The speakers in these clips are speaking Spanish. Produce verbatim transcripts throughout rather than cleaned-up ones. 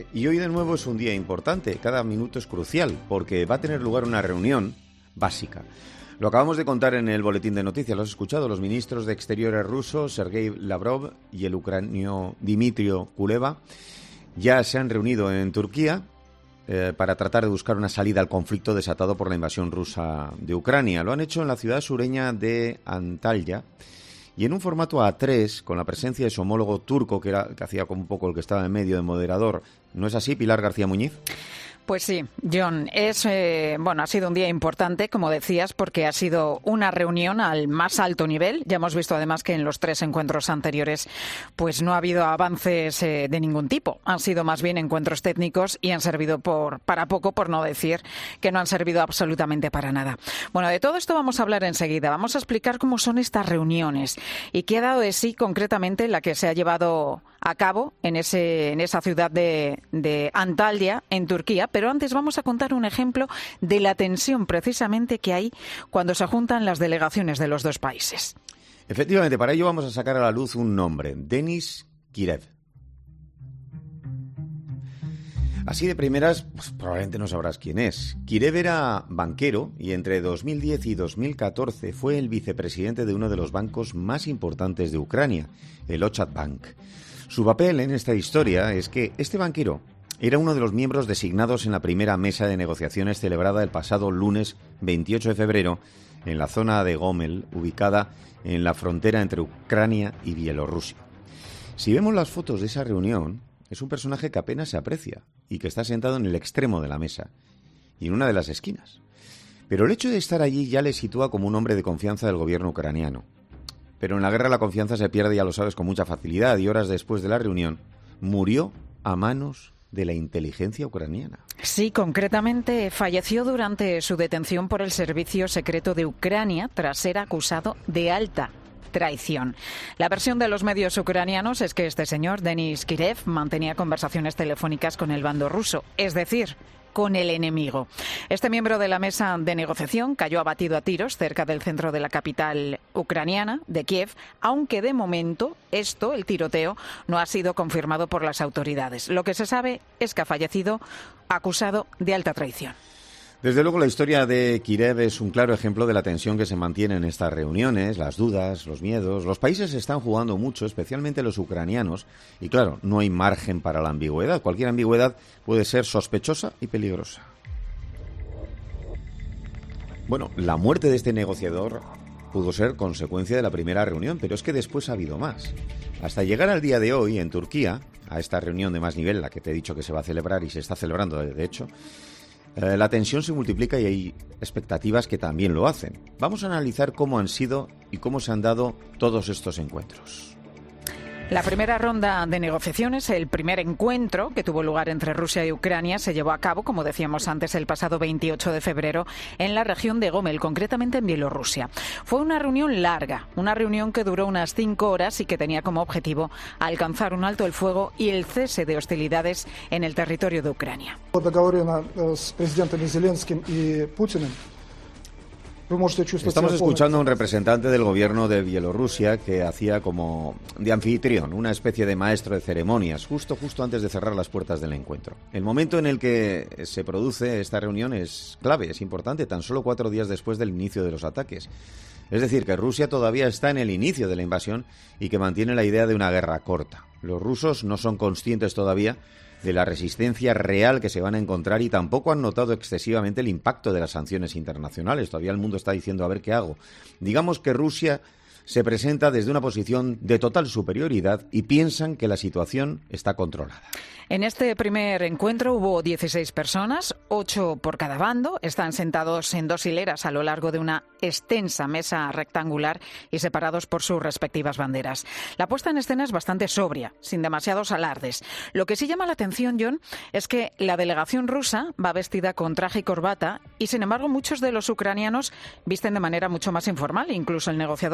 Y hoy de nuevo es un día importante, cada minuto es crucial, porque va a tener lugar una reunión básica. Lo acabamos de contar en el boletín de noticias, lo has escuchado. Los ministros de Exteriores rusos, Sergei Lavrov y el ucranio Dmytro Kuleba, ya se han reunido en Turquía eh, para tratar de buscar una salida al conflicto desatado por la invasión rusa de Ucrania. Lo han hecho en la ciudad sureña de Antalya y en un formato A tres, con la presencia de su homólogo turco, que, era, que hacía como un poco el que estaba en medio de moderador. ¿No es así, Pilar García Muñiz? Pues sí, John, es eh, bueno, ha sido un día importante, como decías, porque ha sido una reunión al más alto nivel. Ya hemos visto además que en los tres encuentros anteriores pues no ha habido avances eh, de ningún tipo. Han sido más bien encuentros técnicos y han servido por para poco, por no decir que no han servido absolutamente para nada. Bueno, de todo esto vamos a hablar enseguida. Vamos a explicar cómo son estas reuniones y qué ha dado de sí concretamente la que se ha llevado a cabo en ese en esa ciudad de, de Antalya, en Turquía. Pero antes vamos a contar un ejemplo de la tensión precisamente que hay cuando se juntan las delegaciones de los dos países. Efectivamente, para ello vamos a sacar a la luz un nombre, Denis Kirev. Así de primeras, pues, probablemente no sabrás quién es. Kirev era banquero y entre dos mil diez y dos mil catorce fue el vicepresidente de uno de los bancos más importantes de Ucrania, el Ochat Bank. Su papel en esta historia es que este banquero era uno de los miembros designados en la primera mesa de negociaciones celebrada el pasado lunes veintiocho de febrero en la zona de Gomel, ubicada en la frontera entre Ucrania y Bielorrusia. Si vemos las fotos de esa reunión, es un personaje que apenas se aprecia y que está sentado en el extremo de la mesa y en una de las esquinas. Pero el hecho de estar allí ya le sitúa como un hombre de confianza del gobierno ucraniano. Pero en la guerra la confianza se pierde, ya lo sabes, con mucha facilidad, y horas después de la reunión murió a manos de la inteligencia ucraniana. Sí, concretamente falleció durante su detención por el Servicio Secreto de Ucrania tras ser acusado de alta traición. La versión de los medios ucranianos es que este señor, Denis Kirev, mantenía conversaciones telefónicas con el bando ruso, es decir, con el enemigo. Este miembro de la mesa de negociación cayó abatido a tiros cerca del centro de la capital ucraniana, de Kiev, aunque de momento esto, el tiroteo, no ha sido confirmado por las autoridades. Lo que se sabe es que ha fallecido acusado de alta traición. Desde luego, la historia de Kirev es un claro ejemplo de la tensión que se mantiene en estas reuniones, las dudas, los miedos. Los países están jugando mucho, especialmente los ucranianos, y claro, no hay margen para la ambigüedad. Cualquier ambigüedad puede ser sospechosa y peligrosa. Bueno, la muerte de este negociador pudo ser consecuencia de la primera reunión, pero es que después ha habido más. Hasta llegar al día de hoy, en Turquía, a esta reunión de más nivel, la que te he dicho que se va a celebrar y se está celebrando, de hecho, Eh, la tensión se multiplica y hay expectativas que también lo hacen. Vamos a analizar cómo han sido y cómo se han dado todos estos encuentros. La primera ronda de negociaciones, el primer encuentro que tuvo lugar entre Rusia y Ucrania, se llevó a cabo, como decíamos antes, el pasado veintiocho de febrero en la región de Gomel, concretamente en Bielorrusia. Fue una reunión larga, una reunión que duró unas cinco horas y que tenía como objetivo alcanzar un alto el fuego y el cese de hostilidades en el territorio de Ucrania. Estamos escuchando a un representante del gobierno de Bielorrusia que hacía como de anfitrión, una especie de maestro de ceremonias, justo justo antes de cerrar las puertas del encuentro. El momento en el que se produce esta reunión es clave, es importante, tan solo cuatro días después del inicio de los ataques. Es decir, que Rusia todavía está en el inicio de la invasión y que mantiene la idea de una guerra corta. Los rusos no son conscientes todavía de la resistencia real que se van a encontrar y tampoco han notado excesivamente el impacto de las sanciones internacionales. Todavía el mundo está diciendo a ver qué hago. Digamos que Rusia se presenta desde una posición de total superioridad y piensan que la situación está controlada. En este primer encuentro hubo dieciséis personas, ocho por cada bando. Están sentados en dos hileras a lo largo de una extensa mesa rectangular y separados por sus respectivas banderas. La puesta en escena es bastante sobria, sin demasiados alardes. Lo que sí llama la atención, John, es que la delegación rusa va vestida con traje y corbata y, sin embargo, muchos de los ucranianos visten de manera mucho más informal. Incluso el negociador principal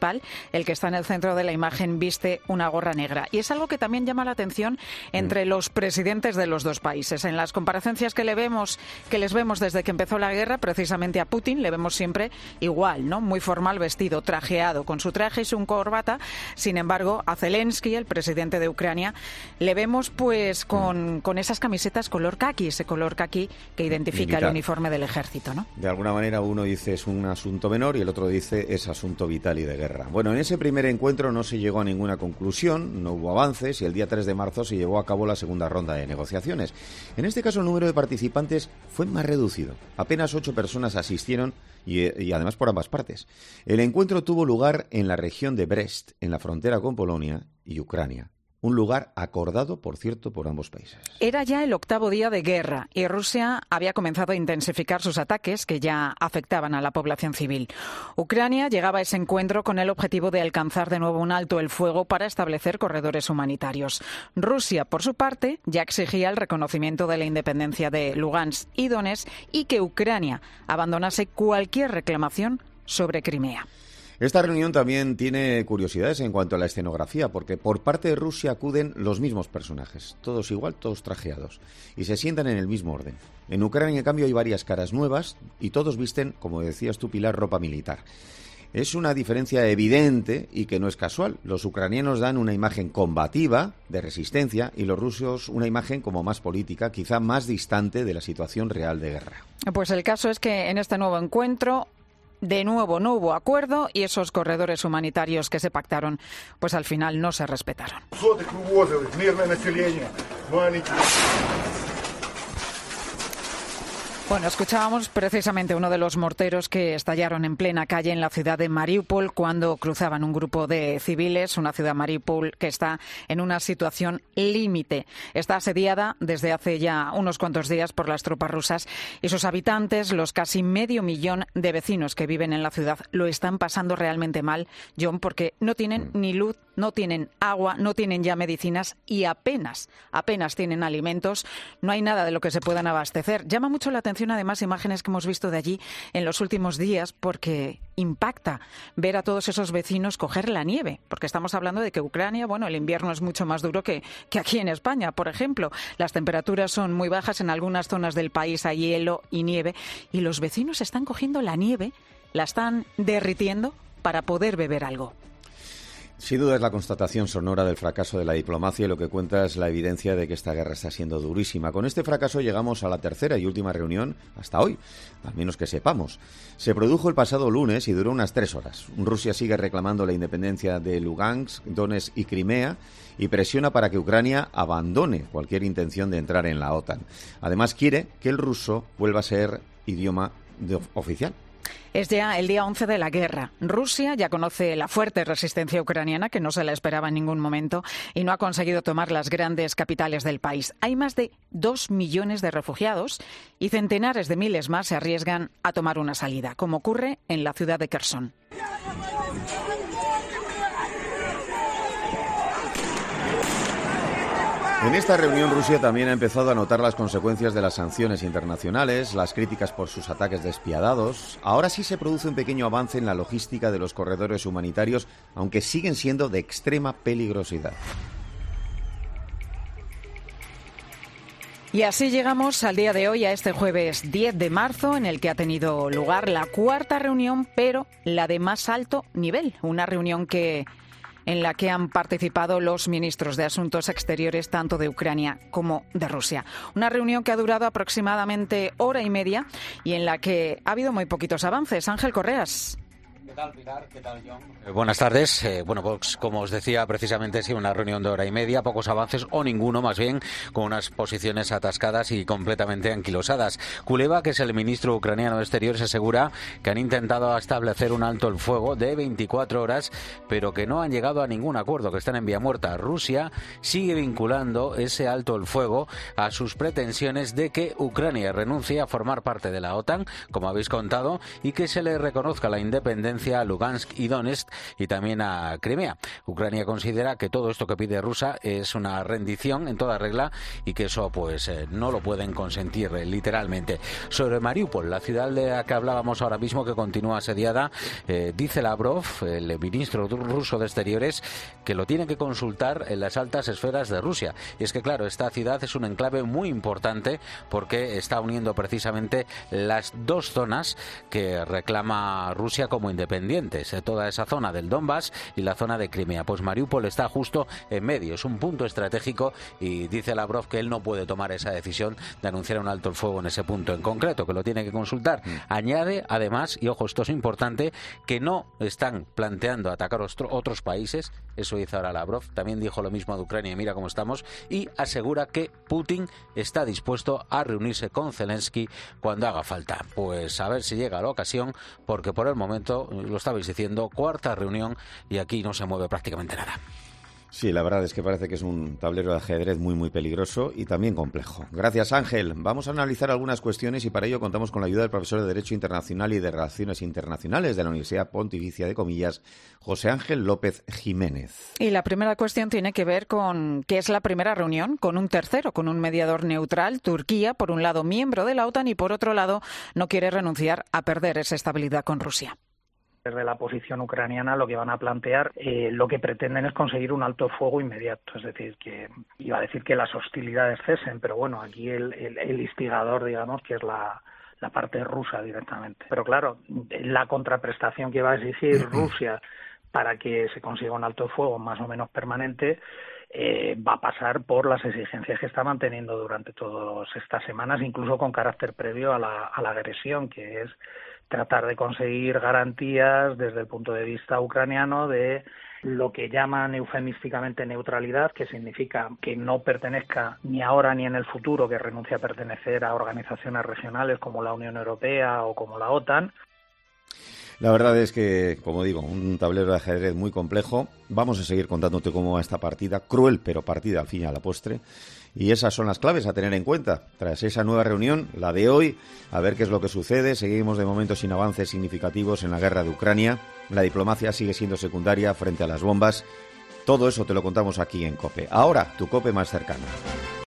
principal, el que está en el centro de la imagen, viste una gorra negra. Y es algo que también llama la atención entre los presidentes de los dos países. En las comparecencias que le vemos, que les vemos desde que empezó la guerra, precisamente a Putin le vemos siempre igual, ¿no? Muy formal, vestido, trajeado, con su traje y su corbata. Sin embargo, a Zelensky, el presidente de Ucrania, le vemos pues con, con esas camisetas color caqui, ese color caqui que identifica militar, el uniforme del ejército, ¿no? De alguna manera uno dice es un asunto menor y el otro dice es asunto vital y de guerra. Bueno, en ese primer encuentro no se llegó a ninguna conclusión, no hubo avances y el día tres de marzo se llevó a cabo la segunda ronda de negociaciones. En este caso el número de participantes fue más reducido. Apenas ocho personas asistieron y, y además por ambas partes. El encuentro tuvo lugar en la región de Brest, en la frontera con Polonia y Ucrania. Un lugar acordado, por cierto, por ambos países. Era ya el octavo día de guerra y Rusia había comenzado a intensificar sus ataques que ya afectaban a la población civil. Ucrania llegaba a ese encuentro con el objetivo de alcanzar de nuevo un alto el fuego para establecer corredores humanitarios. Rusia, por su parte, ya exigía el reconocimiento de la independencia de Lugansk y Donetsk y que Ucrania abandonase cualquier reclamación sobre Crimea. Esta reunión también tiene curiosidades en cuanto a la escenografía, porque por parte de Rusia acuden los mismos personajes, todos igual, todos trajeados, y se sientan en el mismo orden. En Ucrania, en cambio, hay varias caras nuevas y todos visten, como decías tú, Pilar, ropa militar. Es una diferencia evidente y que no es casual. Los ucranianos dan una imagen combativa, de resistencia, y los rusos una imagen como más política, quizá más distante de la situación real de guerra. Pues el caso es que en este nuevo encuentro, de nuevo no hubo acuerdo y esos corredores humanitarios que se pactaron, pues al final no se respetaron. Bueno, escuchábamos precisamente uno de los morteros que estallaron en plena calle en la ciudad de Mariupol cuando cruzaban un grupo de civiles, una ciudad Mariupol que está en una situación límite. Está asediada desde hace ya unos cuantos días por las tropas rusas y sus habitantes, los casi medio millón de vecinos que viven en la ciudad, lo están pasando realmente mal, John, porque no tienen ni luz, no tienen agua, no tienen ya medicinas y apenas, apenas tienen alimentos. No hay nada de lo que se puedan abastecer. Llama mucho la atención además imágenes que hemos visto de allí en los últimos días porque impacta ver a todos esos vecinos coger la nieve, porque estamos hablando de que Ucrania, bueno, el invierno es mucho más duro que, que aquí en España, por ejemplo. Las temperaturas son muy bajas, en algunas zonas del país hay hielo y nieve y los vecinos están cogiendo la nieve, la están derritiendo para poder beber algo. Sin duda es la constatación sonora del fracaso de la diplomacia y lo que cuenta es la evidencia de que esta guerra está siendo durísima. Con este fracaso llegamos a la tercera y última reunión hasta hoy, al menos que sepamos. Se produjo el pasado lunes y duró unas tres horas. Rusia sigue reclamando la independencia de Lugansk, Donetsk y Crimea y presiona para que Ucrania abandone cualquier intención de entrar en la OTAN. Además quiere que el ruso vuelva a ser idioma de, oficial. Es ya el día once de la guerra. Rusia ya conoce la fuerte resistencia ucraniana, que no se la esperaba en ningún momento, y no ha conseguido tomar las grandes capitales del país. Hay más de dos millones de refugiados y centenares de miles más se arriesgan a tomar una salida, como ocurre en la ciudad de Kherson. En esta reunión Rusia también ha empezado a notar las consecuencias de las sanciones internacionales, las críticas por sus ataques despiadados. Ahora sí se produce un pequeño avance en la logística de los corredores humanitarios, aunque siguen siendo de extrema peligrosidad. Y así llegamos al día de hoy, a este jueves diez de marzo, en el que ha tenido lugar la cuarta reunión, pero la de más alto nivel. Una reunión que... en la que han participado los ministros de Asuntos Exteriores tanto de Ucrania como de Rusia. Una reunión que ha durado aproximadamente hora y media y en la que ha habido muy poquitos avances. Ángel Correas. ¿Qué tal, Pilar? ¿Qué tal, John? Eh, buenas tardes. Eh, bueno, pues como os decía, precisamente sí, una reunión de hora y media, pocos avances o ninguno, más bien, con unas posiciones atascadas y completamente anquilosadas. Kuleva, que es el ministro ucraniano de Exteriores, asegura que han intentado establecer un alto el fuego de veinticuatro horas, pero que no han llegado a ningún acuerdo, que están en vía muerta. Rusia sigue vinculando ese alto el fuego a sus pretensiones de que Ucrania renuncie a formar parte de la OTAN, como habéis contado, y que se le reconozca la independencia Francia, a Lugansk y Donetsk y también a Crimea. Ucrania considera que todo esto que pide Rusia es una rendición en toda regla y que eso pues eh, no lo pueden consentir eh, literalmente. Sobre Mariupol, la ciudad de la que hablábamos ahora mismo, que continúa asediada, eh, dice Lavrov, el ministro ruso de Exteriores, que lo tiene que consultar en las altas esferas de Rusia. Y es que claro, esta ciudad es un enclave muy importante porque está uniendo precisamente las dos zonas que reclama Rusia como independientes, toda esa zona del Donbass y la zona de Crimea. Pues Mariupol está justo en medio, es un punto estratégico y dice Lavrov que él no puede tomar esa decisión de anunciar un alto el fuego en ese punto en concreto, que lo tiene que consultar. Mm. Añade además, y ojo, esto es importante, que no están planteando atacar ostro, otros países, eso dice ahora Lavrov, también dijo lo mismo de Ucrania y mira cómo estamos, y asegura que Putin está dispuesto a reunirse con Zelensky cuando haga falta. Pues a ver si llega la ocasión, porque por el momento, lo estabais diciendo, cuarta reunión y aquí no se mueve prácticamente nada. Sí, la verdad es que parece que es un tablero de ajedrez muy, muy peligroso y también complejo. Gracias, Ángel. Vamos a analizar algunas cuestiones y para ello contamos con la ayuda del profesor de Derecho Internacional y de Relaciones Internacionales de la Universidad Pontificia de Comillas, José Ángel López Jiménez. Y la primera cuestión tiene que ver con que es la primera reunión con un tercero, con un mediador neutral. Turquía, por un lado, miembro de la OTAN y, por otro lado, no quiere renunciar a perder esa estabilidad con Rusia. Desde la posición ucraniana lo que van a plantear, eh, lo que pretenden es conseguir un alto fuego inmediato, es decir, que iba a decir que las hostilidades cesen, pero bueno, aquí el, el, el instigador, digamos, que es la, la parte rusa directamente. Pero claro, la contraprestación que va a exigir Rusia para que se consiga un alto fuego más o menos permanente eh, va a pasar por las exigencias que está manteniendo durante todas estas semanas, incluso con carácter previo a la, a la agresión, que es tratar de conseguir garantías desde el punto de vista ucraniano de lo que llaman eufemísticamente neutralidad, que significa que no pertenezca ni ahora ni en el futuro, que renuncie a pertenecer a organizaciones regionales como la Unión Europea o como la OTAN. La verdad es que, como digo, un tablero de ajedrez muy complejo. Vamos a seguir contándote cómo va esta partida, cruel pero partida al fin y a la postre. Y esas son las claves a tener en cuenta. Tras esa nueva reunión, la de hoy, a ver qué es lo que sucede. Seguimos de momento sin avances significativos en la guerra de Ucrania. La diplomacia sigue siendo secundaria frente a las bombas. Todo eso te lo contamos aquí en COPE. Ahora, tu COPE más cercana.